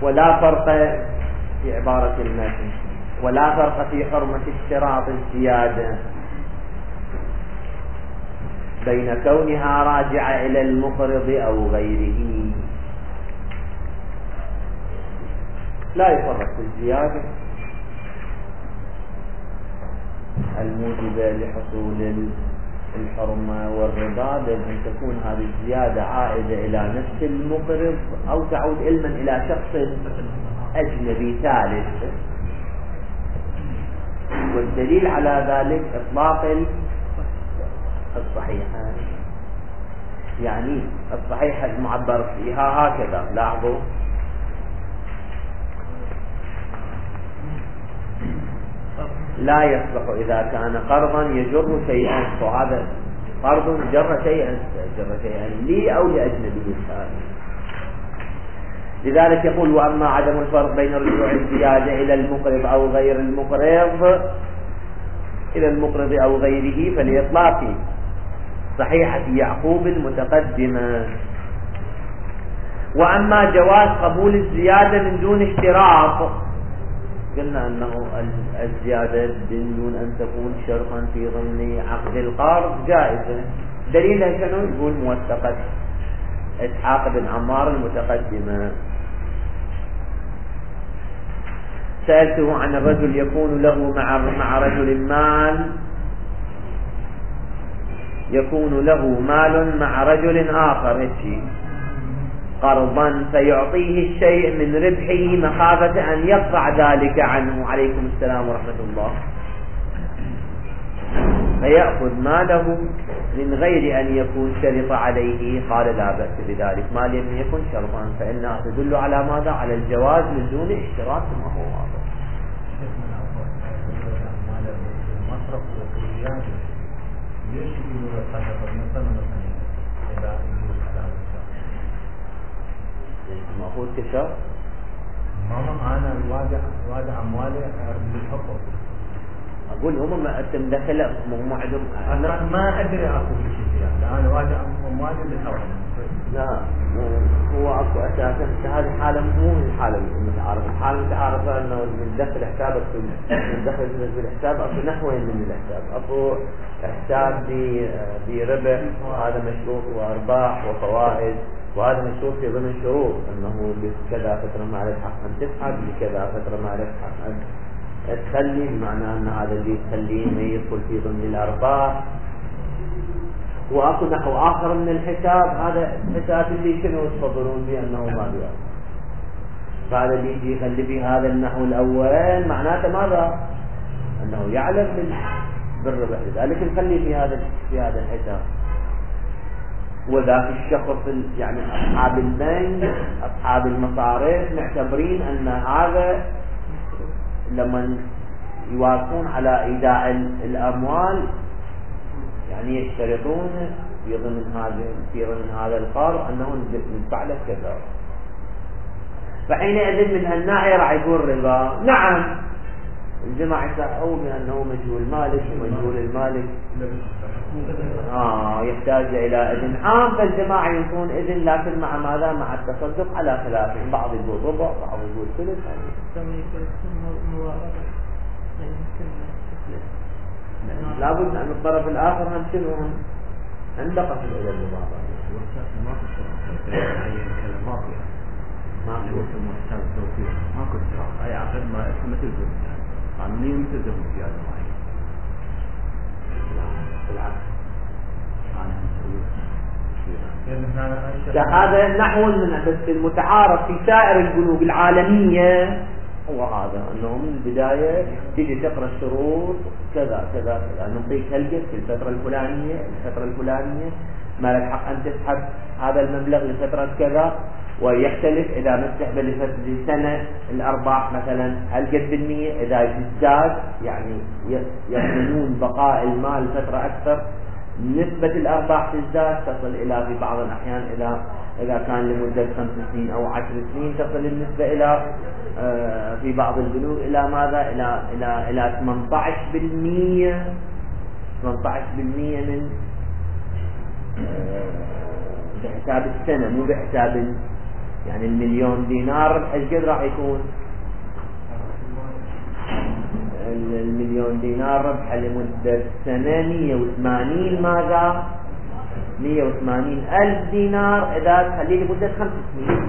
ولا فرق في عبارة المتن، ولا فرق في حرمة اشتراط الزيادة بين كونها راجعة إلى المقرض أو غيره. لا يفرق في الزيادة الموجبة لحصول الحرمة والرضا، بين أن تكون هذه الزيادة عائدة إلى نفس المقرض أو تعود علما إلى شخص أجنبي ثالث. والدليل على ذلك إطلاق الصحيحة، يعني الصحيحة المعبر فيها هكذا، لاحظوا لا يصلح إذا كان قرضا يجر شيئا، وهذا قرض جر شيئا لي أو لأجنبي ثاني. لذلك يقول: وأما عدم الفرق بين رجوع الزيادة إلى المقرض أو غير المقرض إلى المقرض أو غيره فلإطلاق صحيحة يعقوب المتقدمة. وأما جواز قبول الزيادة من دون اشتراط، قلنا أنه الزيادة من دون أن تكون شرطا في ضمن عقد القرض جائزة. دليلها شنو؟ يقول موثقة إسحاق بن عمار المتقدمة: سألته عن الرجل يكون له مع رجل مال، يكون له مال مع رجل آخر قرضا فيعطيه الشيء من ربحه مخافة أن يقطع ذلك عنه. عليكم السلام ورحمة الله. فيأخذ ماله من غير أن يكون شرط عليه. قال: لا بأس بذلك ما لم يكن شرطا، فإنها تدل على ماذا؟ على الجواز من دون اشتراط ما هو واضح. مأخوذ كشر ماما أنا واجع أموالي بالحقوق. أقول هم ما تمدخل هم عندهم أنا ما أدري أقول شيء يعني أنا واجع أموالي بالحقوق. لا هو أكو أساسا هذه حالة مو الحالة المتعارفة. الحالة المتعارفة أنه من دخل حسابك من دخل بالحساب أكو نحوين من الحساب، أكو حساب بربح وهذا مشروط وأرباح وفوائد، وهذا مشروط في ضمن شروط أنه بكذا فترة ما عليك حق أن تسحب، بكذا فترة ما عليك حق أن تخلي، بمعنى أن هذا اللي تخليه ما يدخل في ضمن الأرباح. وأكو نحو آخر من الحساب، هذا الحساب اللي شنو يصدرون به أنه ما بيعرف، فهذا اللي يجي يخلي به هذا النحو الأول معناته ماذا؟ أنه يعلم بالربح، لذلك نخلي في هذا الحساب. وذاك الشخص يعني أصحاب البنك أصحاب المصارف معتبرين أن هذا لما يوافقون على إيداع الأموال يعني يشترطون في ضمن هذا القرض أنه ندفع له كذا، فحينئذ من هالناحية راح يكون ربا. نعم الجماعة يصحوا بأنه مجهول مالك، ومجهول المالك يحتاج إلى إذن عام، فالجماعة يكون إذن، لكن مع ماذا؟ مع التصدق على خلاف، بعض يقول ربع، بعض يقول ثلث. لابد أن الطرف الآخر هم شنو عنده قصد إلى المضاربة. ماكو اشتراط، أي عقد ما مثل قانونيا مثل زوج في هذا معين. بالعكس أنا هذا نحو من بس المتعارف في سائر البنوك العالمية هو هذا، أنه من البداية تيجي تقرأ الشروط كذا كذا كذا، نعطيك هلقت في الفترة الفلانية ما لك حق أن تسحب هذا المبلغ لفترة كذا، ويختلف إذا مسحب لسنة الأرباح مثلا هلقت بالمية، إذا تزداد يعني يضمنون بقاء المال فترة أكثر، نسبة الأرباح تزداد، تصل إلى في بعض الأحيان إذا كان لمدة 5 سنين أو 10 سنين تصل النسبة إلى في بعض البنوك إلى ماذا؟ إلى 18% من بحساب السنة، مو بحساب يعني المليون دينار ربح قد راح يكون؟ المليون دينار ربح لمدة سنة 180 ماذا؟ 180,000 دينار إذا تخليه لمدة 5 سنين.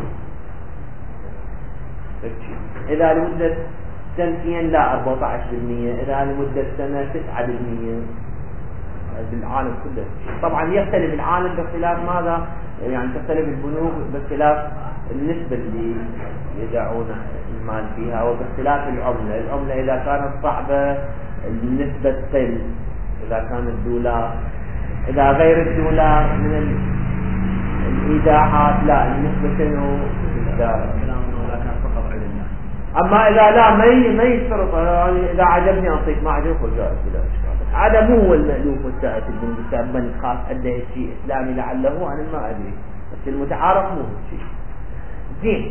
إذا لمدة سنتين لا 14%، إذا لمدة سنة 9%. بالعالم كله طبعا يختلف العالم باختلاف ماذا؟ يعني تختلف البنوك باختلاف النسبة اللي يدعون المال فيها، وباختلاف العملة إذا كانت صعبة النسبة تقل، إذا كان الدولار، إذا غير الدولار من الإيداعات لا النسبة شنو تزداد. أما إذا لا ما يشترط، إذا عجبني أعطيك، ما عجبك وجائز بلا إشكال. هذا مو هو المألوف والسائد البنك بنك خاص عنده شيء إسلامي لعله، أنا ما أدري، بس المتعارف مو شيء زين.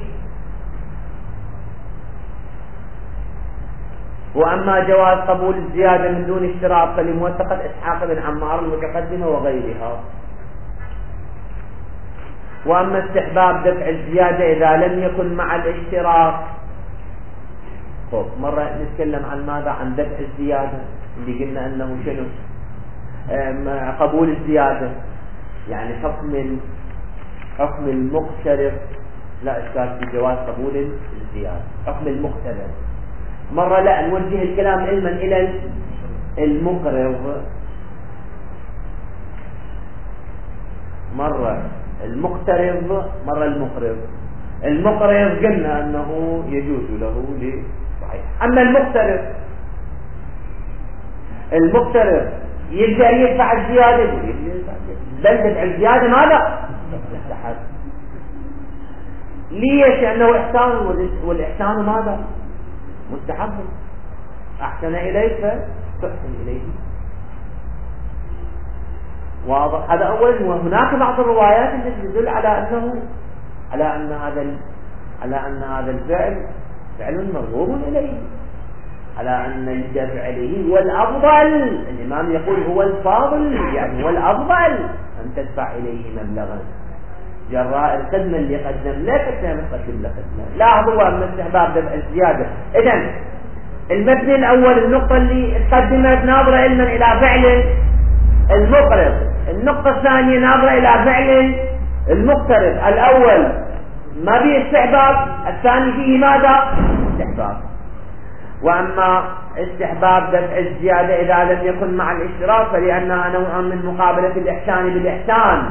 وأما جواز قبول الزيادة من دون اشتراط فلموثقة إسحاق بن عمار المتقدمة وغيرها. وأما استحباب دفع الزيادة إذا لم يكن مع الاشتراط. مرة نتكلم عن ماذا؟ عن دفع الزيادة اللي قلنا أنه شنو؟ قبول الزيادة، يعني حكم المقترض لا إشكال في جواز قبول الزيادة. حكم المقترض مرة لا نوجه الكلام علما إلى المقرض، مرة المقترض مرة المقرض. المقرض قلنا أنه يجوز له صحيح. أما المقترض يبدأ يدفع الزيادة، بل دفع الزيادة ماذا؟ مستحب. ليش؟ لأنه إحسان، والإحسان ماذا؟ مستحب. أحسن إليك فتحسن إليه. واضح هذا أولا. وهناك بعض الروايات التي تدل على أن هذا الفعل فعل مرغوب إليه، على أن الدفع إليه هو الأفضل. الإمام يقول هو الفاضل، يعني هو الأفضل أن تدفع إليه مبلغا جراء الخدمة اللي قدم لك أنت تقدم له خدمة. لاحظوا أن استحباب دفع الزيادة. إذن المبني الأول النقطة اللي تقدمت ناظرة علما إلى فعل المقرض، النقطة الثانية ناظرة إلى فعل المقترض. الأول ما فيه استحباب، الثاني فيه ماذا؟ استحباب. وأما استحباب دفع الزيادة إذا لم يكن مع الاشتراط فلأنها نوع من مقابلة الإحسان بالإحسان،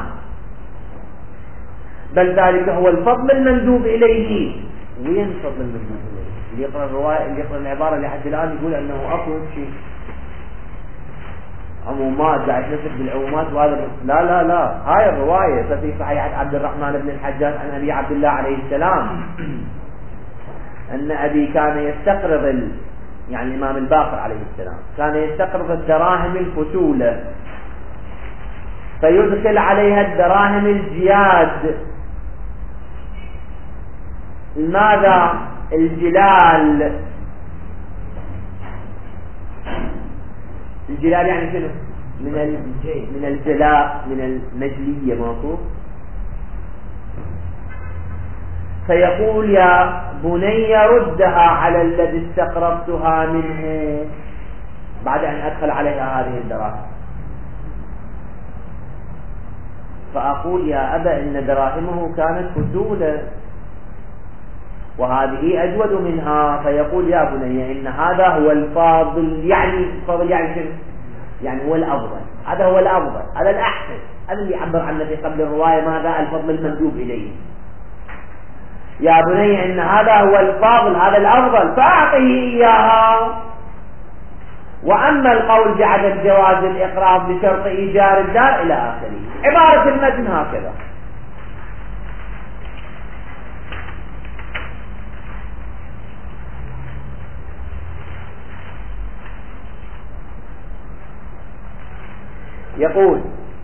بل ذلك هو الفضل المندوب إليه. وين الفضل المندوب إليه؟ اللي يقرأ الرواية، اللي يقرأ العبارة لحد الآن يقول أنه أكو شيء عمومات قاعد نسب بالعمومات، وهذا لا هاي الرواية ففي صحيح عبد الرحمن بن الحجاج عن أبي عبد الله عليه السلام أن أبي كان يستقرض، يعني الإمام الباقر عليه السلام كان يستقرض الدراهم الفتولة فيدخل عليها الدراهم الجياد. ماذا؟ الجلال يعني شنو؟ من الجلاء، من المجلية ماكو. فيقول يا بني ردها على الذي استقرضتها منه بعد أن أدخل عليها هذه الدراهم. فأقول يا أبا إن دراهمه كانت فتولة وهذه أجود منها. فيقول يا بني إن هذا هو الفاضل، يعني الفاضل يعني شنو؟ يعني هو الأفضل، هذا هو الأفضل، هذا الأحسن، هذا اللي يعبر عنه في قبل الرواية ماذا؟ الفضل المندوب إليه. يا بني إن هذا هو الفاضل، هذا الأفضل، فأعطه إياها. وأما القول بعدم جواز الإقراض بشرط إيجار الدار إلى آخره. عبارة المتن هكذا. يقول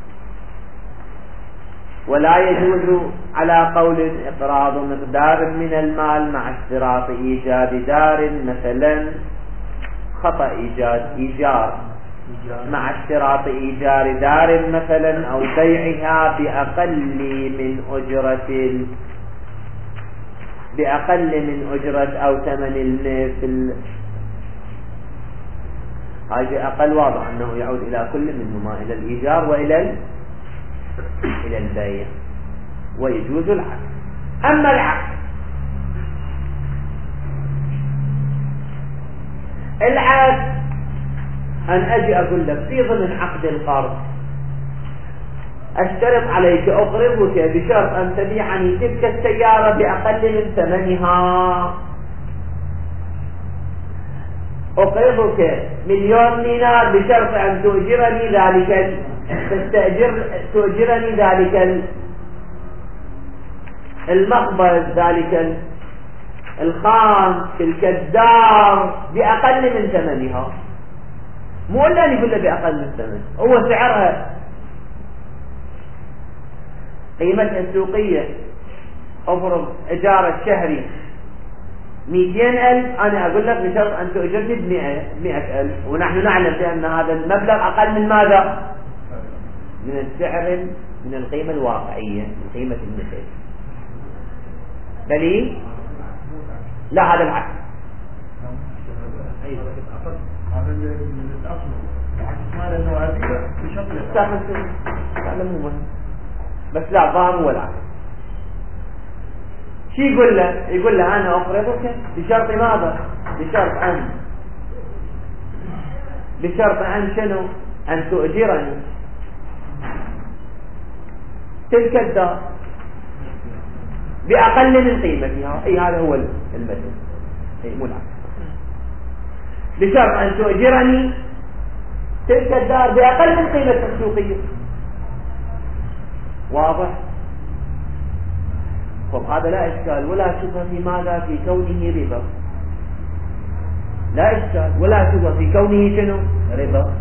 ولا يجوز على قول إقراض مقدار من المال مع اشتراط إيجاد دار، مثلا خطأ إيجار مع اشتراط إيجار دار مثلا أو بيعها بأقل من أجرة بأقل من أجرة أو ثمن المثل. هذا أقل واضح أنه يعود إلى كل منهما، إلى الإيجار وإلى البيع، ويجوز العكس. أما العكس أن أجي أقول لك في ضمن عقد القرض أشترط عليك أقرضك بشرط أن تبيعني تلك السيارة بأقل من ثمنها، أقرضك 1,000,000 دينار بشرط أن تؤجرني ذلك المقبض، ذلك الخام، تلك الدار بأقل من ثمنها. مو إلا اللي يقول له بأقل من ثمن، هو سعرها قيمتها السوقية، أفرض إيجار الشهري 200,000، أنا أقول لك بشرط أن تؤجرني ب100,000، ونحن نعلم بأن هذا المبلغ أقل من ماذا؟ من السعر، من القيمة الواقعية، من قيمة المثل. بل لا، هذا العكس. هذا من الأصل العكس ماله أنه أبيع بشرط هذا مو مهم، بس لا ضار ولا عكس. شو يقول له؟ يقول له أنا أقرضك بشرط ماذا؟ بشرط أن شنو؟ أن تؤجرني تلك الدار بأقل من قيمتها. أي هذا هو المثل، أي مو العكس. بشرط أن تؤجرني تلك الدار بأقل من قيمتها السوقية. واضح؟ طب هذا لا إشكال ولا شبهة في ماذا؟ في كونه ربا. لا إشكال ولا شبهة في كونه شنو؟ ربا.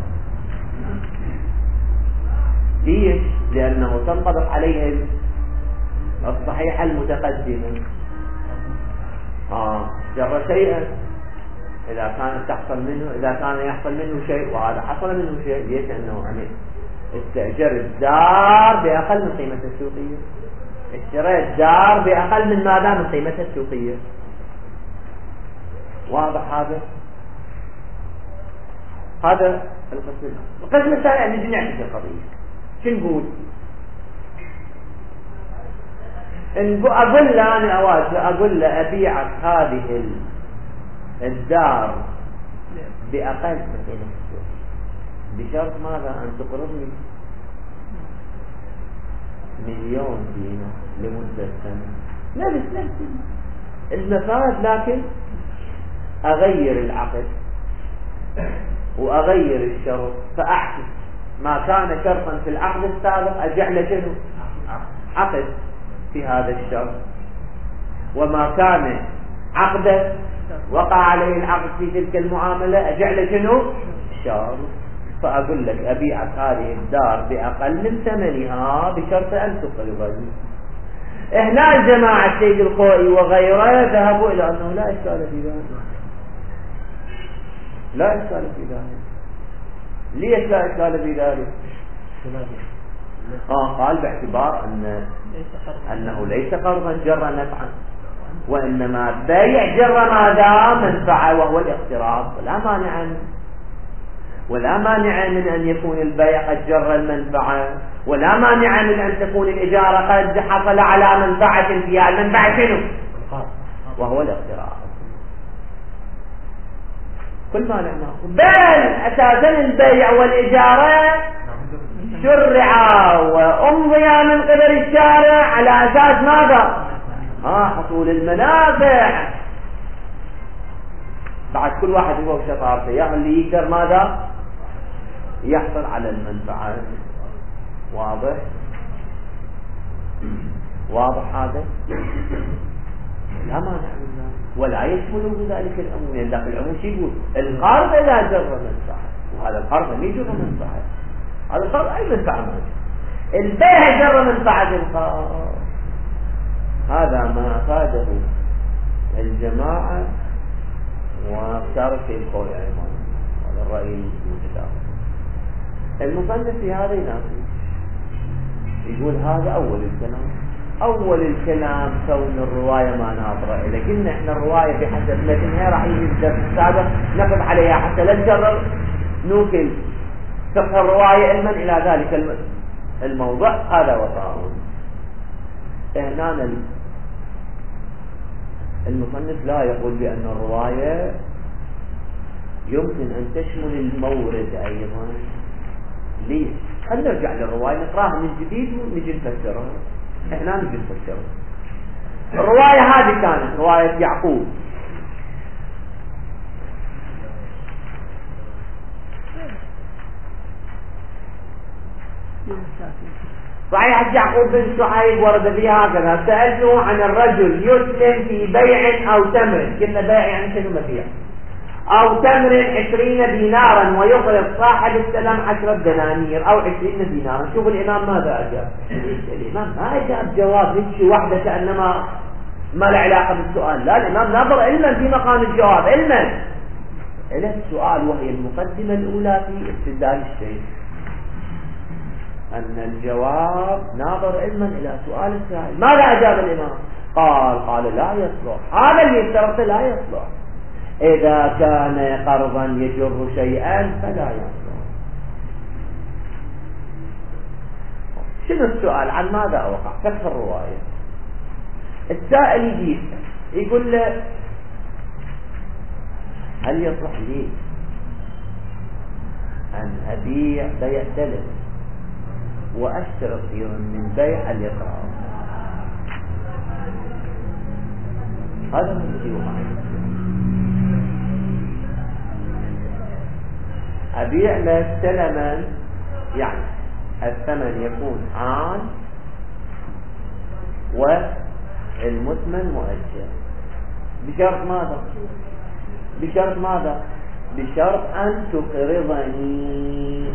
ليش؟ لأنه تنطبق عليه الصحيحة المتقدمة. جر شيئا إذا كانت تحصل منه، إذا كان يحصل منه شيء وهذا حصل منه شيء، ليش؟ أنه يعني استأجر الدار بأقل من قيمة السوقية، اشتريت الدار بأقل من ماذا؟ من قيمتها السوقية. واضح هذا؟ هذا القسم الثاني أن نجي نعكس القضية. شو نقول؟ أقول له أنا أقول له أبيعك هذه الدار بأقل من قيمة السوقية بشرط ماذا؟ أن تقرضني 1,000,000 دينار لمدة سنة. نفس المفاد، لكن أغير العقد وأغير الشرط، فأحدث ما كان شرطا في العقد السابق أجعل شنو؟ عقد في هذا الشرط، وما كان عقدا وقع عليه العقد في تلك المعاملة أجعل شنو؟ شرط. فأقول لك أبيعك هذه الدار بأقل من ثمنها بشرط أن تقرضني. هنا الجماعة سيد الخوئي وغيره ذهبوا إلى أنه لا إشكال في ذلك. لا إشكال في ذلك. ليش لا إشكال في ذلك؟ قال باعتبار أنه ليس قرضا جر نفعا، وإنما بيع جر ماذا؟ منفعة، وهو الاقتراض. ولا مانع من أن يكون البيع قد جر المنفعة، ولا مانع من أن تكون الإجارة قد حصل على منفعة فيها. المنفعة شنو؟ وهو الاقتراض. كل ما نعناه. بل أساسا البيع والإجارة شرعا وأمضيا من قبل الشارع على أساس ماذا؟ حصول المنافع. بعد كل واحد هو شطارته، يعني اللي يقدر ماذا؟ يحصل على المنفعة. واضح هذا؟ لا مانع من ذلك، ولا يشمل ذلك العموم. لأن ذاك العموم شو يقول؟ القرض لا جر منفعة، وهذا القرض ما يجر منفعة، هذا القرض أي منفعة ما جر. البيع جر منفعة القرض. هذا ما أفاده الجماعة واختار في القول أيضا، هذا الرأي المتداول. المصنف في هذا يناقش، يقول هذا أول الكلام، أول الكلام كون الرواية ما ناظرة إذا قلنا إحنا الرواية بحسب متنها راح يجي الدرس السابق نقف عليها حتى لا نكرر نوكل فقه الرواية علما إلى ذلك الموضوع. هذا وصار هنا المصنف لا يقول بأن الرواية يمكن أن تشمل المورد أيضا. ليش؟ خلينا نرجع للرواية نقراها من جديد ونجي نفسرها. احنا نجي نفسرها. الرواية هذه كانت رواية يعقوب صحيح. يعقوب بن شعيب ورد فيها هكذا: سألته عن الرجل يسلم في بيع أو تمر. كنا بيع يعني شنو مبيع؟ أو تمر 20 دينارا ويقرض صاحب السلام 10 دنانير أو 20 دينارا. شوف الإمام ماذا أجاب. الإمام ما أجاب جواب هيك واحدة كأنما ما له علاقة بالسؤال. لا، الإمام نظر علما في مقام الجواب، علما إلى السؤال، وهي المقدمة الأولى في استدلال الشيء، أن الجواب ناظر علما إلى سؤال السائل. ماذا أجاب الإمام؟ قال لا يصلح. هذا اللي اشترطه لا يصلح. إذا كان قرضا يجر شيئا فلا يصلح. شنو السؤال؟ عن ماذا وقع؟ فقه الرواية. السائل يجيب يقول له: هل يصلح لي أن أبيع بيع سلم وأشترط من بيع الإقراض؟ هذا من يجيبه معي. أبيع له سلما، يعني الثمن يكون عام والمثمن مؤجل. بشرط ماذا؟ بشرط ماذا؟ بشرط أن تقرضني.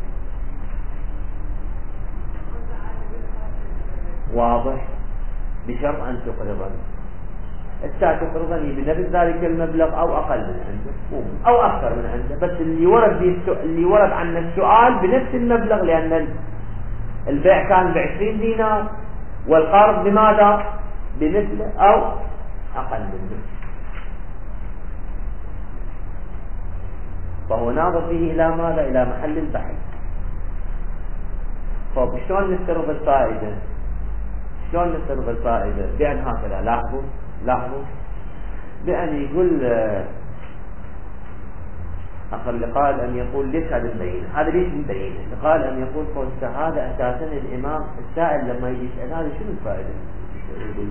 واضح؟ بشرط أن تقرضني. الساعة تقرضني بنفس ذلك المبلغ أو أقل من عنده أو أكثر من عنده، بس اللي ورد عن السؤال بنفس المبلغ، لأن البيع كان ب20 دينار والقرض بماذا؟ بمثله أو أقل منه. فهو ناظر فيه إلى ماذا؟ إلى محل البحث. طب شلون نفترض الفائدة؟ شلون نفترض الفائدة؟ بأن هكذا لاحظوا بأن يقول أخر اللي قال أن يقول ليش هذا البينة؟ هذا ليش البينة؟ قال أن يقول قلت هذا أساسا الإمام السائل لما يجي يسأل هذا شنو الفائدة؟ يقول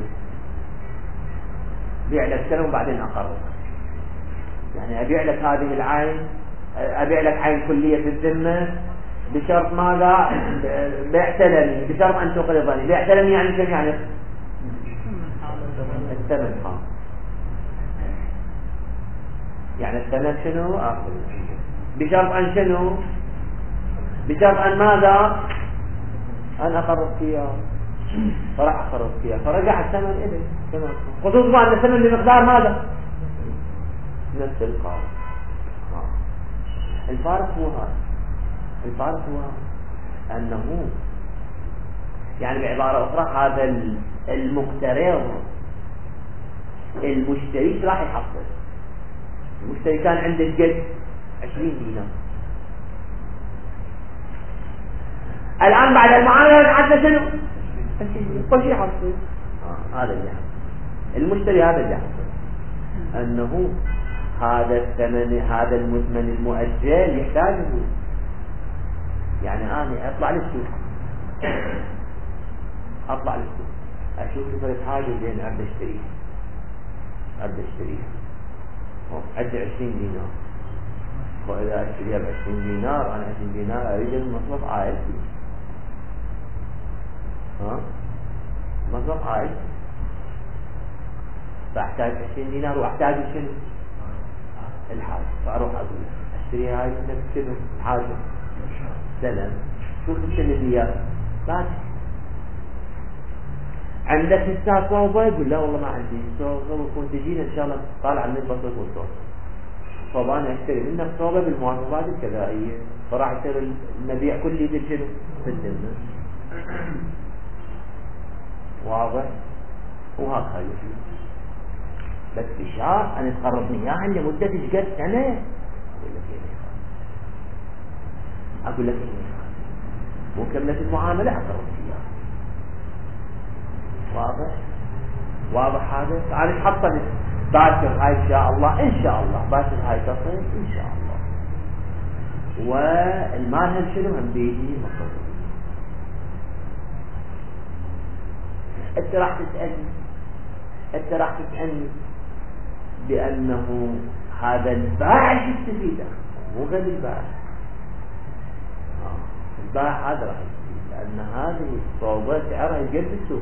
بيع لك سنة وبعدين أقرض، يعني أبيع لك هذه العين، أبيع لك عين كلية في الذمة بشرط ماذا؟ بيع سلمي، بشرط أن تقرضني. بيع سلمي يعني شنو؟ يعني الثمن خام، يعني الثمن شنو؟ آخر. بشرط أن شنو؟ بشرط أن ماذا؟ أن أقرض فيها، فراح أقرض فيها، فرجع الثمن إلي تمام، خصوصا أن الثمن بمقدار ماذا؟ نفس القارض. الفارق هو هذا، الفارق هو أنه يعني بعبارة أخرى هذا المقترض المشتري راح يحصل. المشتري كان عنده قد 20 دينار، الآن بعد المعاملة عندنا شنو؟ كل شيء يحصل. هذا اللي يحصل المشتري، هذا اللي يحصل أنه هذا الثمن، هذا المثمن المؤجل يحتاجه. يعني أنا أطلع للسوق، أشوف الحاجة زين أبدأ أشتريها، أدي 20 دينار، وإذا أشتريها ب20 دينار، أنا 20 دينار أريد المصرف عائلتي، مصرف عائلتي، فأحتاج 20 دينار وأحتاج شنو؟ الحاجة. فأروح أقول أشتريها هاي نفس شنو؟ الحاجة سلام. شوف السلبيات بس. عندك الساعة صوبة؟ يقول لا والله ما عندي صوبة، كنت تجينا إن شاء الله طالع من البصر والصوبة. صوبة أنا أشتري منك صوبة بالمواصفات الكذائية، فراح يصير المبيع كله بالشنو؟ بالذمة. واضح؟ وهذا خليه بس بشرط أن تقرضني إياها لمدة شقد سنة. أقول لك وكملت المعاملة أقرضك إياها. واضح هذا؟ تعال تحطني باكر هاي إن شاء الله، إن شاء الله باكر هاي تصل إن شاء الله. والمال هم شنو هم بيجي مقصود. أنت راح تسألني بأنه هذا البائع يستفيد مو غير البائع. البائع هذا راح يستفيد لأن هذه الصوبة سعرها يقل السوق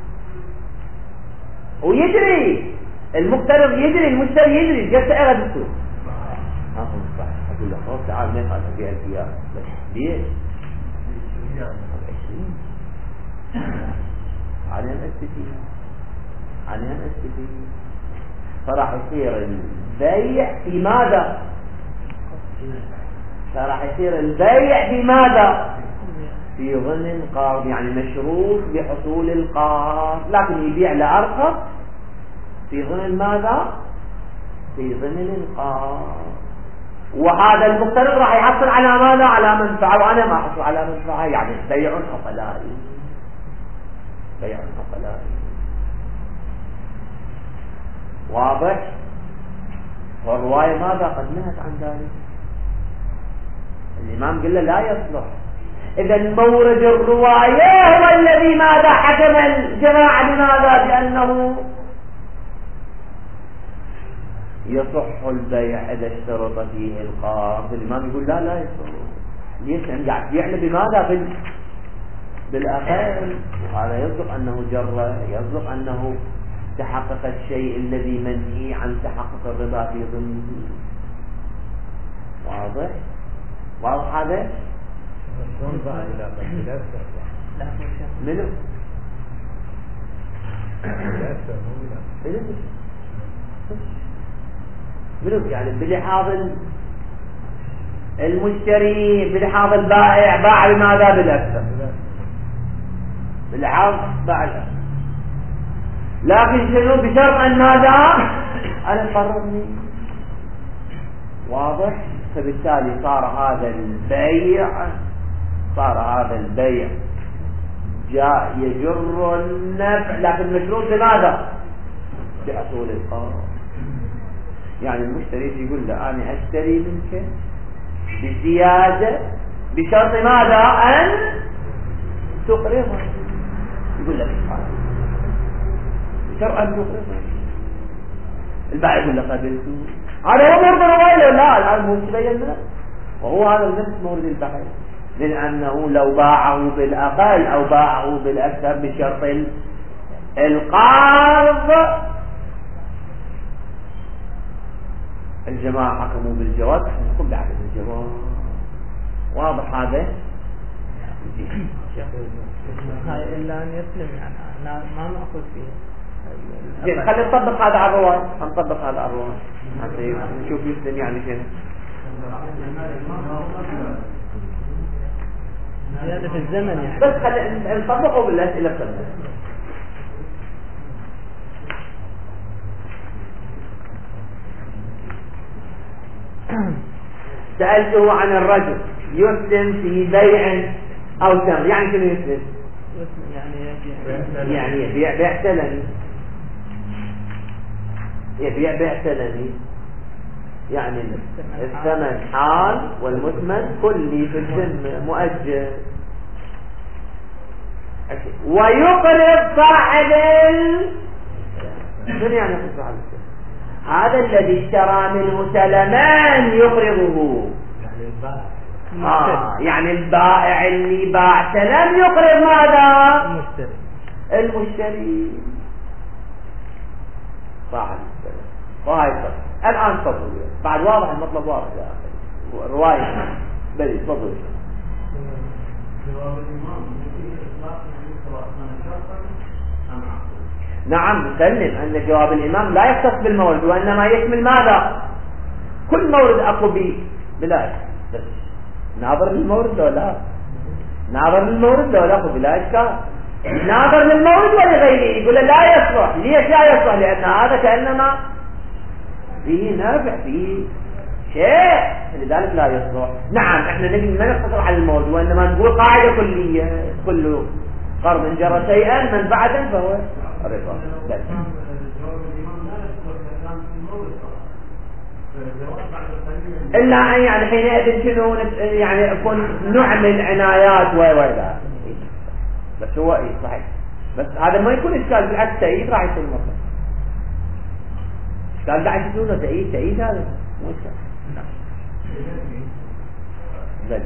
ويدري المقترض، يدري المشتري، يدري قد سعرها بالسوق. ها صح. أقول له خلاص تعال ما يخالف أبيع الثياب بس ليش؟ 20 عليها أستفيد فراح يصير البيع في ماذا؟ فراح يصير البيع في ماذا؟ في ضمن القرض، يعني مشروط بحصول القرض، لكن يبيع لأرخص في ضمن ماذا؟ في ضمن القرض. وهذا المقترض راح يحصل على ماذا؟ على منفعة، وأنا ما أحصل على منفعة، يعني بيع أصلائي. واضح؟ والرواية ماذا قد نهت عن ذلك. الإمام قال له لا يصلح. إذا مورد الرواية هو الذي ماذا حكم الجماعة بماذا؟ بأنه يصح البيع إذا اشترط فيه القرض. الإمام يقول لا يصح. ليش؟ يعني قاعد يعلم بماذا؟ بالأقل. وهذا يصدق أنه جرى، يصدق أنه تحقق الشيء الذي منهي عن تحقق الربا في ضمنه. واضح هذا؟ منو يعني بلحاظ المشتري، بلحاظ البائع، باع بماذا؟ بالأكثر. بالحظ باع، لكن شنو؟ بشرط أن ماذا؟ أنا قررني. واضح؟ فبالتالي صار هذا البيع جاء يجر النفع، لكن مشروط بماذا؟ بحصول القرض. يعني المشتري يقول له أنا أشتري منك بزيادة بشرط ماذا؟ أن تقرضني. يقول لك بشرط أن تقرضني. البائع يقول لك قبلته. هذا هو مورد الرواية. لا الآن مو تبين لنا، وهو هذا نفس مورد البائع، لأنه لو باعه بالأقل أو باعه بالأكثر بشرط القرض، الجماعة حكموا بالجواز، حكم بعدم الجواز. واضح هذا؟ هاي إلا أن يسلم، يعني ما نأخذ فيه. خلينا نطبق هذا على الرواية، نطبق هذا على الرواية حتى نشوف يسلم يعني شنو. زيادة في الزمن يعني. بس خلينا نطبقه بالأسئلة الثانية. سألته عن الرجل يسلم في بيع أو تمر، يعني شنو يسلم؟ يعني يبيع بيع سلمي. يبيع بيع سلمي يعني الثمن حال والمثمن كلي في الذمة مؤجل. ويقرض صاحب شنو يعني يقرض صاحب السلم؟ هذا الذي اشترى منه سلمان يقرضه، يعني البائع اللي باع سلم يقرض ماذا؟ المشتري صاحب السلم. وهاي صح. الآن تفضل بعد واضح المطلب، واضح يا أخي. رواية بلي تفضل. نعم نسلم أن جواب الإمام لا يختص بالمورد، وإنما يشمل ماذا؟ كل مورد أقو بلا ناظر للمورد ولا ناظر للمورد ولا أقو بلا إشكال. ناظر للمورد ولغيره يقول لا يصلح. ليش لا يصلح؟ لأن هذا كأنما فيه نافع فيه شيء، لذلك لا يصلح. نعم احنا نبي ما نقتصر على المورد، وإنما نقول قاعدة كلية: كل قرض جرى شيئا منفعة فهو ربا. إلا أن يعني حينئذ شنو يعني يكون نعمل عنايات وذا. بس هو إيه صحيح، بس هذا ما يكون إشكال، بالعكس تأييد راح يصير مرة. إشكال قاعد يصير تأييد هذا مو إشكال. بل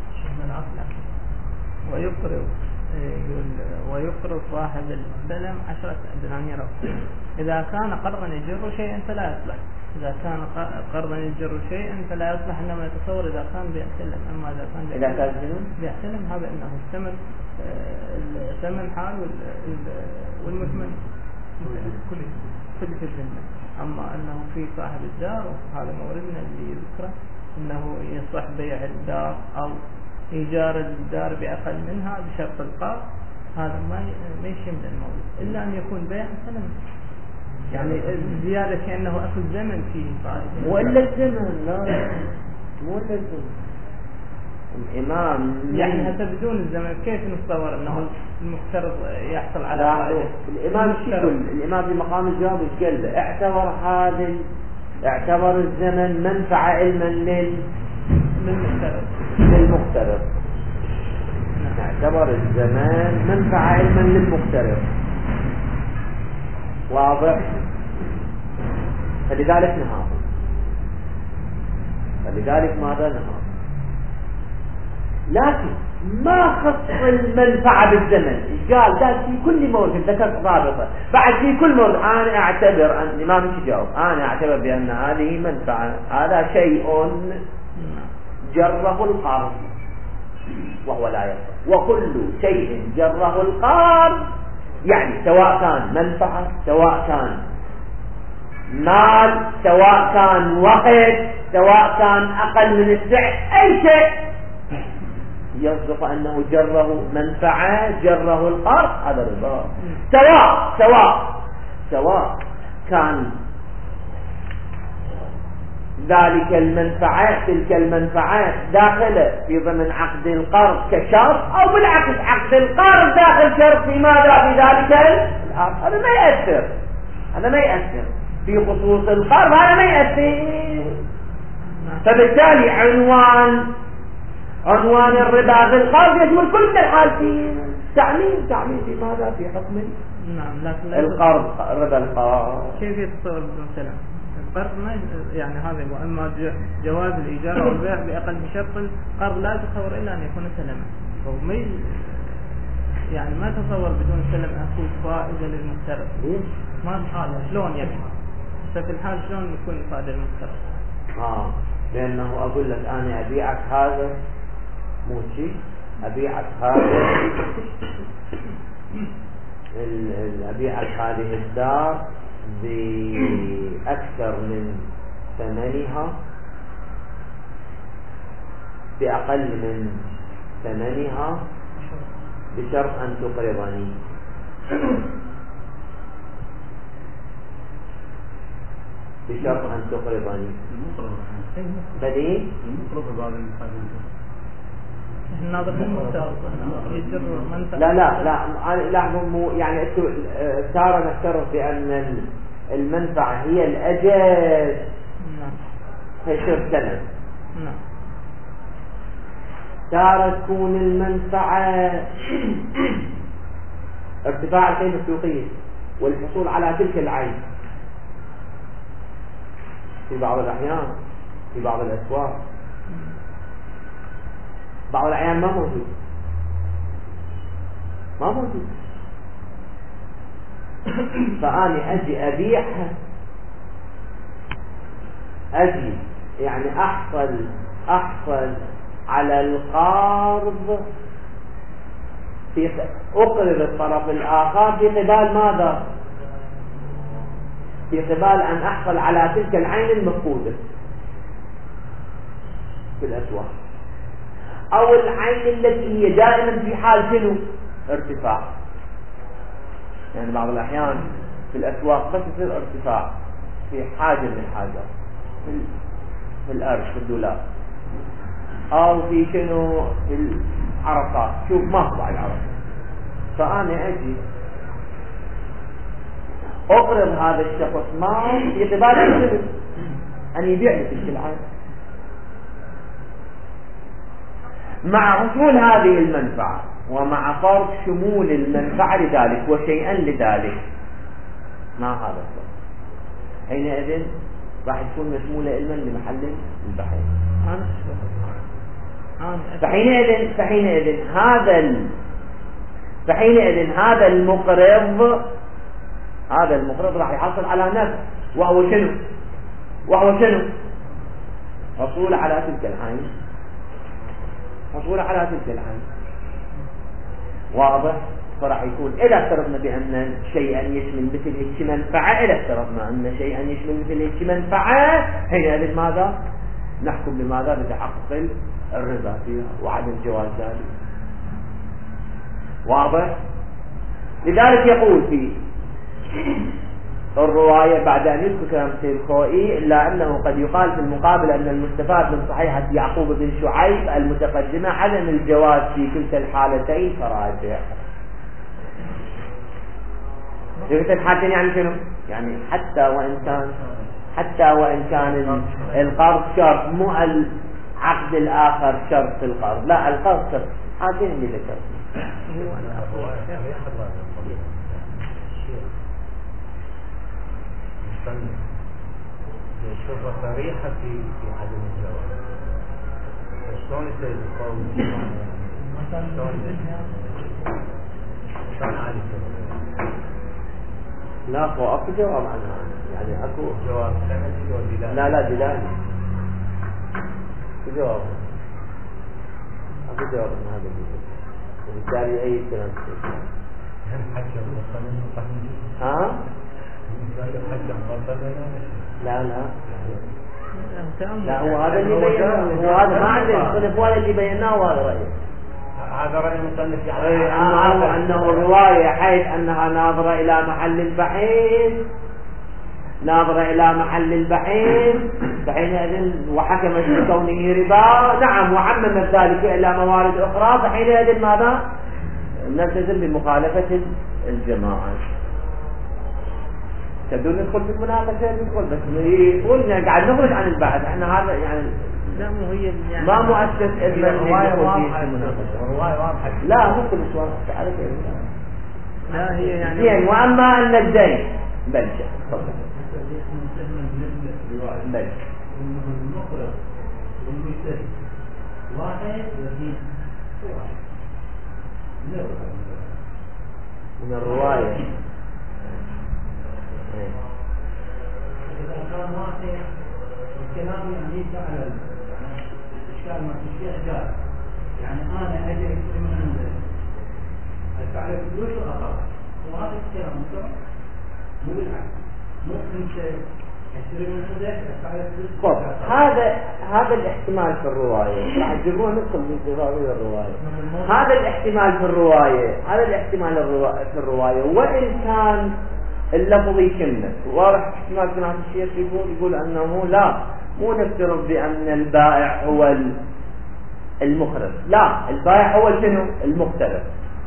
ويقرض صاحب السلم 10 دنانير. إذا كان قرضا يجر شيئا فلا يصلح. إذا كان قرضا يجر شيئا فلا يصلح، إنما يتصور إذا كان بيع سلم. أما إذا كان بيع سلم هذا إنه الثمن حال والمثمن كل في الذمة. أما أنه في صاحب الدار، هذا موردنا اللي يذكره أنه يصح بيع الدار أو إيجار الدار بأقل منها بشرط القرض، هذا ما يشمل المورد إلا أن يكون بيع سلم، يعني زيادة كأنه أخذ زمن فيه فائدة. وإلا الزمن لا مو إلا الزمن. الإمام يعني حتى بدون الزمن كيف نتصور أنه المقترض يحصل على فائدة؟ الإمام شو يقول؟ الإمام في مقام الجواب ايش قال له؟ اعتبر الزمن منفعة علما للمقترض. اعتبر الزمان منفعة علما للمقترض. واضح؟ فلذلك ماذا نهى؟ لكن ما خص المنفعة بالزمن. قال في كل مورد ذكرت ضابطة، بعد في كل مورد أنا أعتبر أن الإمام يجاوب أنا أعتبر بأن هذه منفعة، هذا شيء جره القرض وهو لا يصح. وكل شيء جره القرض يعني سواء كان منفعة، سواء كان مال، سواء كان وقت، سواء كان أقل من السعر، أي شيء يصدق أنه جره منفعة جره القرض، هذا ربا. سواء كان ذلك المنفعة تلك المنفعات داخلة في ضمن عقد القرض كشرط، أو بالعكس عقد القرض داخل شرط في ماذا في ذلك العقد. هذا ما يأثر في خصوص القرض، هذا ما يأثر. فبالتالي عنوان الربا في القرض يشمل كل من الحالتين. تعميم في ماذا؟ في حكم القرض، ربا القرض. كيف يتصور مثلا القرض ما يعني هذا، واما جواز الايجار او البيع باقل من شرط القرض لا يتصور الا ان يكون سلما. يعني ما تصور بدون سلم اخذ فائده للمقترض. ما هذا شلون يعني؟ ففي الحال شلون يكون فائده للمقترض؟ لانه اقول لك انا ابيعك هذا مو شيء، ابيعك هذا ابيعك هذه الدار بأكثر من ثمنها، بأقل من ثمنها، بشرط أن تقرضني. بدي لا مو يعني صار نفترض بأن المنفعة هي الأجل هي سنة. صار تكون المنفعة ارتفاع القيمة السوقية والحصول على تلك العين في بعض الأحيان، في بعض الأسواق، بعض الأحيان ما موجود. فأنا أجي أبيعها، يعني أحصل على القرض، أقرض الطرف الآخر في قبال ماذا؟ في قبال أن أحصل على تلك العين المفقودة في الأسواق، أو العين التي هي دائما في حال شنو؟ ارتفاع. يعني بعض الأحيان في الأسواق بس يصير ارتفاع في حاجة من الحاجات في الأرش في الدولار أو في شنو في العرفات، شوف ما طلع العرفات، فأنا أجي أقرض هذا الشخص مال يتبادل أن يبيع لي تلك العام. مع حصول هذه المنفعة ومع فرض شمول المنفعة لذلك وشيئا لذلك ما هذا الشخص حينئذ راح تكون مشمولة علما لمحل البحث. فحينئذ هذا المقرض راح يحصل على نفس وهو شنو حصول على تلك العين. واضح؟ فراح يكون إذا افترضنا بأن شيئا يشمل مثل هيك منفعة حينئذ ماذا نحكم بماذا؟ بتحقق الرضا فيها وعدم جواز ذلك. واضح؟ لذلك يقول في الرواية بعد أن يذكر كلام السيد الخوئي إلا أنه قد يقال في المقابل أن المستفاد من صحيحة يعقوب بن شعيب المتقدمة عدم الجواز في كلتا الحالتين فراجع. في كلتا الحالتين يعني شنو؟ يعني حتى وإن كان القرض شرط، مو العقد الآخر شرط في القرض، لا القرض شرط. حالتين اللي ذكرت شوفها صريحة في عدم الجواز. شلون يصير القول؟ شلون عادي؟ لا هو اكو جواب عنها، يعني اكو جواب سندي ودلالي. لا دلالي. اكو جواب عن هذا الجزء، وبالتالي اي كلام لا هو هذا اللي بيناه، هو هذا ما عنده الصنف ولا اللي بيناه، وهذا رأيه. هذا رأي المصنف يعني أنه الرواية حيث أنها ناظرة إلى محل البحث فحينئذ وحكمت بكونه ربا، نعم، وعممت ذلك إلى موارد أخرى، فحينئذ ماذا؟ نلتزم بمخالفة الجماعة. تبدون ندخل في المناقشة، ندخل بس قلنا قاعد نخرج عن البحث، احنا هذا يعني لا مو هي يعني ما مؤسس إذن الرواية واضحة. لا مو كل شيء واضح، تعرف لا هي يعني زين. وأما أن الدين بلشة تفضل بلشة من الرواية إذا كان واحد الكلام يعني على الإشكال ما تشبيه إعجاز، يعني أنا أجي أشتري من عندك أدفع لك فلوس وأطلع، وهذا الكلام مو بالعكس، مو أنت أشتري من عندك أدفع لك فلوس. هذا الاحتمال في الرواية راح تجيبون ندخل في الرواية. هذا الاحتمال في الرواية وإن كان اللفظ يشمل واضح. احتمال سمعت الشيخ يقول أنه لا، مو نفترض بأن البائع هو المخرج، لا، البائع هو شنو؟ المختلف،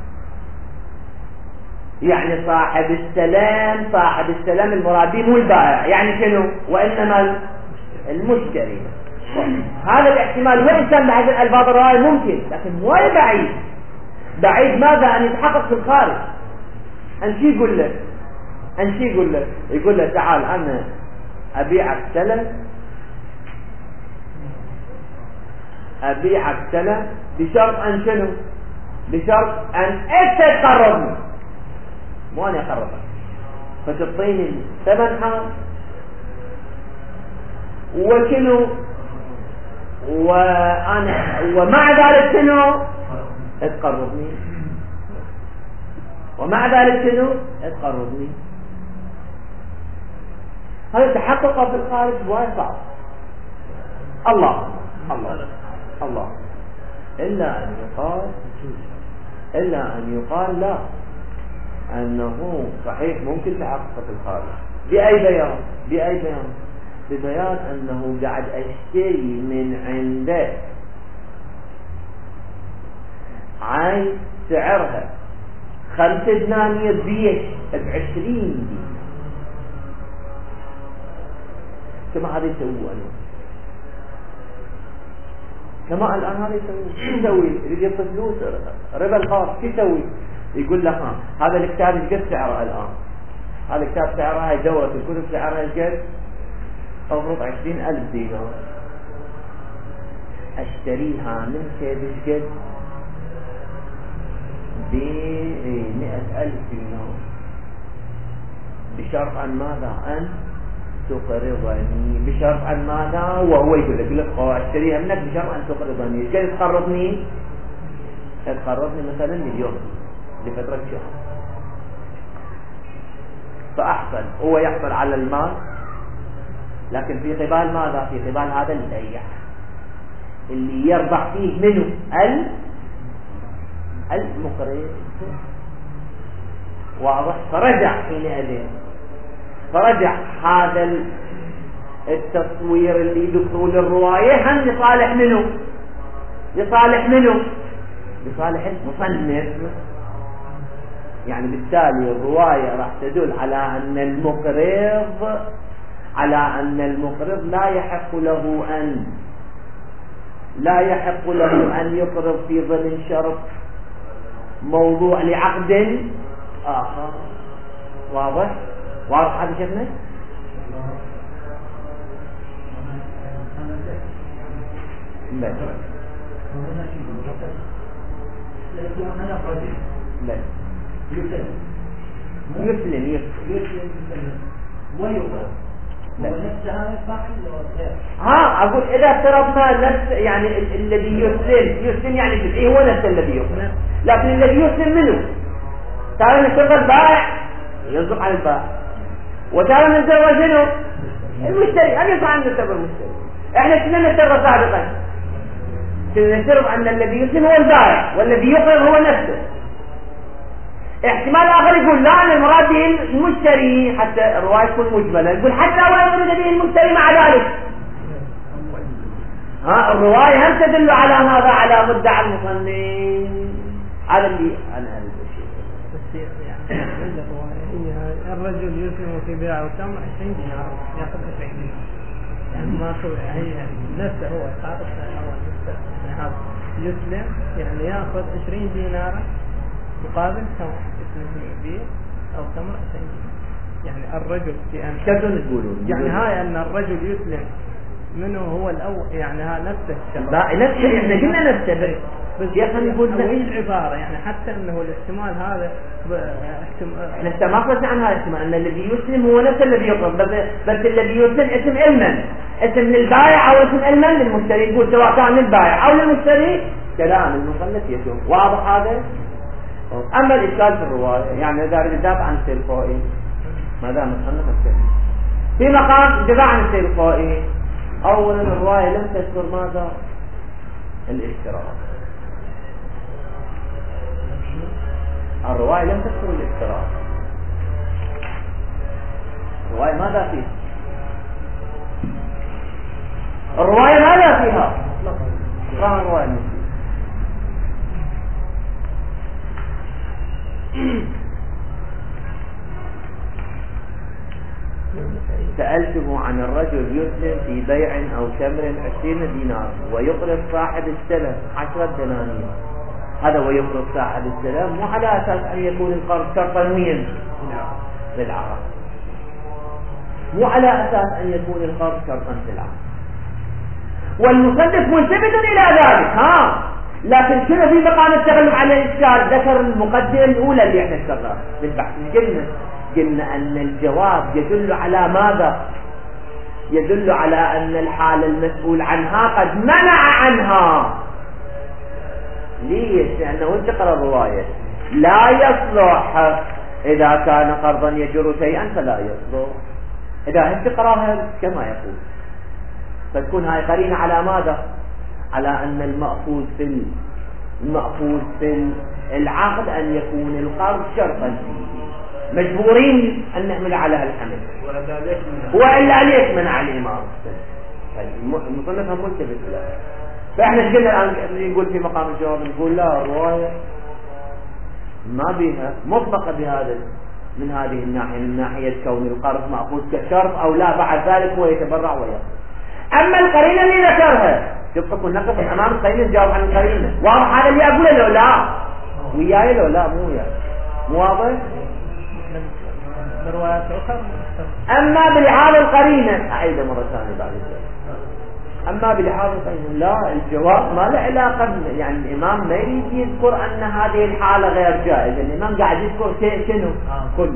يعني صاحب السلام المراد به مو البائع، يعني شنو؟ وإنما المشتري. هذا الاحتمال وإن كان بهذه الألفاظ الرواية ممكن، لكن مو بعيد ماذا؟ أن يتحقق في الخارج. أن شي يقول لك تعال أنا أبيعك سلم بشرط أن شنو؟ بشرط أن أنت تقرضني، مو أنا أقرضك، فتعطيني ثمنها وشنو، ومع ذلك شنو؟ تقرضني، هذا تحقق في الخارج واسع. الله إلا أن يقال لا، أنه صحيح ممكن تحقق الخارج. بأي بيان؟ ببيان أنه قاعد أشتري من عنده عين سعرها 5 دنانير بيش ب20 دينار. كما هذا يسوي كما الآن هذا يسوي. شو يسوي؟ يجيب فلوس ربا الخاص. شو يسوي؟ يقول لك هذا الكتاب ايش قد سعره الآن؟ هذا الكتاب سعره، هاي دورة الكتب سعرها ايش قد؟ أفرض 20,000 دينار. أشتريها منك ايش قد؟ ب100,000 دينار، بشرط أن ماذا؟ أن تقرضني. بشرط أن ماذا؟ وهو يقول لك أشتريها منك بشرط أن تقرضني. ايش قد تقرضني؟ تقرضني مثلا 1,000,000 لفترة شهر. فأحسن هو يحصل على المال، لكن في قبال ماذا؟ في قبال هذا البيع اللي يربح فيه منه المقرض. واضح؟ فرجع حينئذ، فرجع هذا التصوير اللي ذكروا للرواية هم لصالح منه؟ لصالح منه؟ لصالح المصنف. يعني بالتالي الرواية راح تدل على أن المقرض لا يحق له أن يقرض في ضمن شرط موضوع لعقد آخر. واضح هذا شفنا؟ لا يسلم ويقرض ونفس هذا صاحب أقول إذا افترضنا نفس، يعني الذي يسلم يعني هو نفس الذي يقرض، لكن الذي يسلم منه ترى نشتغل البائع يصدق على البائع، وترى نتزوج منه المشتري. أن يصح أن نتبع المشتري. إحنا كنا نفترض سابقا، كنا نفترض أن الذي يسلم هو البائع والذي يقرض هو نفسه. احتمال آخر يقول لا، أنا المراد به المشتري، حتى الرواية تكون مجملة، يقول حتى ولا يريد به المشتري مع ذلك. الرواية هم تدل على ماذا؟ على مدعى المصنف. هذا اللي أنا أريد أشيء. بس يعني الرجل يسلم في بيع وتمر 20 دينار يأخذ 20 دينار، يعني ما هي نفسه هو صادق الأول هذا يسلم، يعني يأخذ 20 دينار مقابل تمر يبيع أو تمر 20 دينار. يعني الرجل في أن تقولون يعني هاي أن الرجل يسلم منه هو الأول، يعني ها نفسه الشخص نفسه. احنا قلنا نفسه بس يقول وهي العبارة، يعني حتى أنه الاحتمال هذا احنا ما قلنا عن هذا الاحتمال أن الذي يسلم هو نفس الذي يقرض، بس الذي يسلم اسم علما، اسم للبائع أو اسم علما للمشتري، يقول سواء كان للبائع أو للمشتري كلام المصنف يشوف. واضح هذا؟ أما الإشكال في الرواية، يعني إذا ردات عن التلقائي ما دام المصنف الكلام في مقام دفاع عن التلقائي. أولا الرواية لم تذكر ماذا؟ الاشتراك. الرواية لم تذكر الاشتراك. الرواية ماذا فيها؟ الرواية ماذا فيها؟ اقرأ الرواية المسلمة. سألته عن الرجل يسلم في بيع أو تمر 20 دينار ويقرض صاحب السلم 10 دنانير. هذا ويقرض صاحب السلم مو على أساس أن يكون القرض شرطا مين؟ للعقد. مو على أساس أن يكون القرض شرطا في العقد. والمصنف ملتفت إلى ذلك. لكن كنا في مقام التغلب على الإشكال ذكر المقدمة الأولى اللي احنا اشتغلنا بالبحث. قلنا أن الجواب يدل على ماذا؟ يدل على أن الحالة المسؤول عنها قد منع عنها. ليش؟ لأنه انتقل الرواية لا يصلح إذا كان قرضا يجر شيئا فلا يصلح. إذا انتقرها كما يقول فتكون هاي قرينة على ماذا؟ على أن المأخوذ في العقد أن يكون القرض شرطا فيه. مجبورين أن نحمل على الحمل، وإلا ليش منع الإمام؟ المصنف هم ملتبس له. فإحنا قلنا الآن يقول في مقام الجواب، نقول لا، الرواية ما بها مطلقة بهذا من هذه الناحية، من ناحية كون القرض مأخوذ كشرط أو لا، بعد ذلك هو يتبرع ويقرض. أما القرينة اللي ذكرها تبقى نقف أمام القرينة نجاوب عن القرينة. واضح هذا اللي أقوله لو لا وياي لو لا مو وياي، مو واضح؟ أما بلحاظ القرينة أعيد مرة ثانية بعد ذلك. أما بلحاظ القرينة لا، الجواب ما له علاقة، يعني الإمام ما يريد يذكر أن هذه الحالة غير جائزة، الإمام قاعد يذكر شيء شنو؟ كل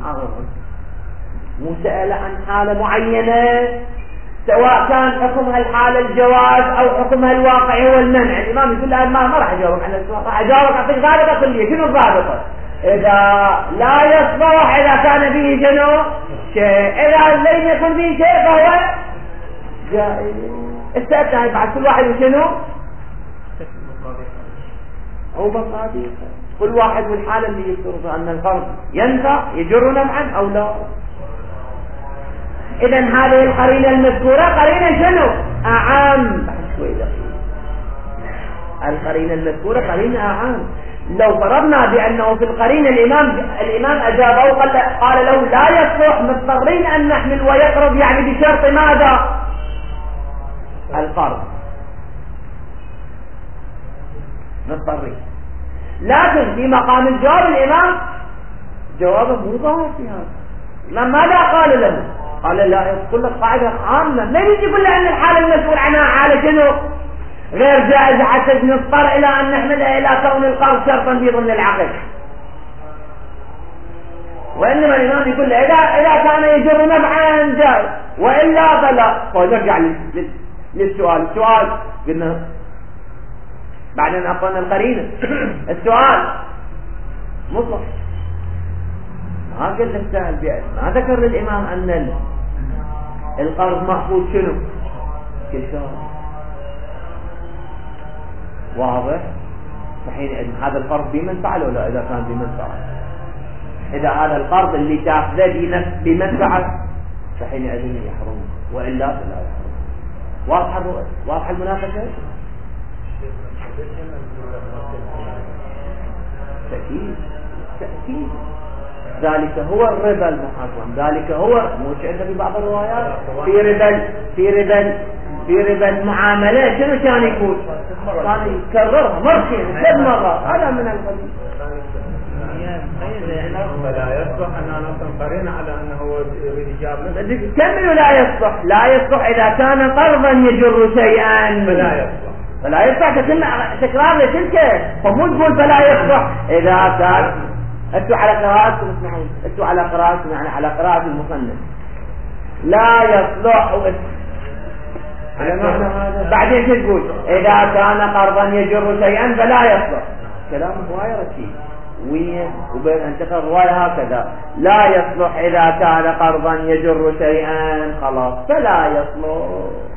مو سأل عن حالة معينة سواء كان حكمها الحالة الجواز أو حكمها الواقعي هو المنع. الإمام يقول له ما راح أجاوبك على السؤال، راح أجاوبك أعطيك ضابطة كلية. شنو الضابطة؟ إذا لا يصلح إذا كان به شنو شيء، إذا لم يكن به شيء فهو جائز. استأتنا يبعث كل واحد وشنو أو مصاديق، كل واحد والحالة اللي يفترض أن الفرض ينفع يجر نفعا أو لا. إذا هذه القرينة المذكورة قرينة شنو أعام. شوي دقيق، القرينة المذكورة قرينة أعام. لو فرضنا بأنه في القرينة الإمام أجابه قال له لا يصلح، مضطرين أن نحمل ويقرض، يعني بشرط ماذا؟ القرض، مضطرين. لكن في مقام الجواب الإمام جوابه مو ظاهر في هذا. الإمام ماذا قال له؟ قال لا، يقول لك قاعدة عامة، لا يجي يقول له أن الحالة المسؤول عنها حالة شنو غير جائزة حتى نضطر إلى أن نحملها إلى كون القرض شرطا في ضمن العقد. وإنما الإمام يقول له إذا كان يجر نفعا جائز وإلا فلا. ونرجع للسؤال. السؤال قلنا بعد أن أقلنا القرينة، السؤال مطلق، ما قلت السهل بأس، ما ذكر للإمام أن القرض مأخوذ شنو كشرط. واضح؟ فحين هذا القرض بمنفعة ولا لا؟ إذا كان بمنفعة، إذا هذا القرض اللي تأخذه بمنفعة فحينئذ يحرم، وإلا فلا يحرم. واضح المناقشة؟ تأكيد ذلك هو الربا المحرم، ذلك هو مش عندنا في بعض الروايات في ربا المعاملات شنو كان يقول؟ كان يكررها مرتين 3 مرات. هذا من القليل. فلا يصلح أن نصل قرينة على أنه يريد إجابة. كملوا لا يصلح إذا كان قرضا يجر شيئا فلا يصلح تكرار لتلك. فمو تقول فلا يصلح إذا كان. أنتوا على قراءتكم اسمعون، أنتوا على قراءتكم يعني على قراءة المصنف لا يصلح على معنى هذا. بعدين شو تقول؟ إذا كان قرضا يجر شيئا فلا يصلح. كلام رواية رشيد وين وبين أن تقرأ رواية هكذا لا يصلح إذا كان قرضا يجر شيئا خلاص فلا يصلح.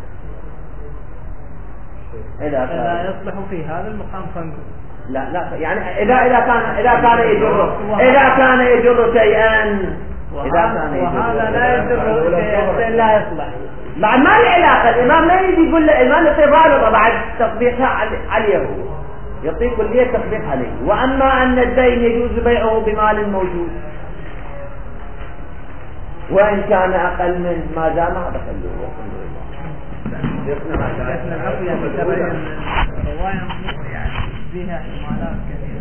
إذا يصلح في هذا المقام فانقل. لا يعني إذا كان يجر شيئا وهذا لا يجر شيئا لا يصلح. بعد ما له علاقة. الإمام لا يجي يقول له الإمام يعطي ضابطة بعد تطبيقها عليه، يعطي كلية تطبيق عليه. وأما أن الدين يجوز بيعه بمال موجود وإن كان أقل من ما دام هذا خلوه. العفو يعني ترى الرواية يعني فيها احتمالات كثيرة.